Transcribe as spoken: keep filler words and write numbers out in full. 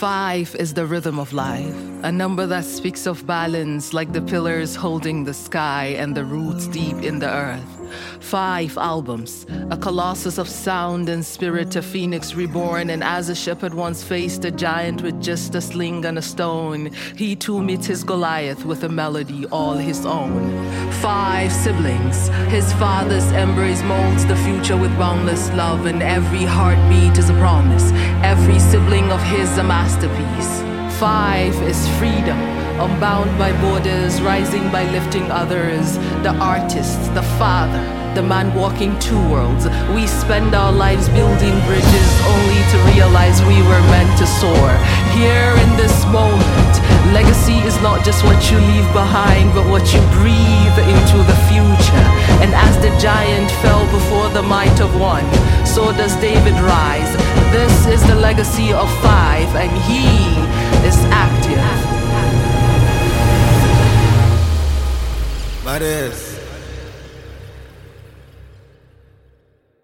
Five is the rhythm of life, a number that speaks of balance like the pillars holding the sky and the roots deep in the earth. Five albums, a colossus of sound and spirit, a phoenix reborn, and as a shepherd once faced a giant with just a sling and a stone, he too meets his Goliath with a melody all his own. Five siblings, his father's embrace molds the future with boundless love, and every heartbeat is a promise, every sibling of his a masterpiece. Five is freedom, unbound by borders, rising by lifting others. The artist, the father, the man walking two worlds. We spend our lives building bridges only to realize we were meant to soar. Here in this moment, legacy is not just what you leave behind, but what you breathe into the future. And as the giant fell before the might of one, so does David rise. This is the legacy of five, and he is active. Mares.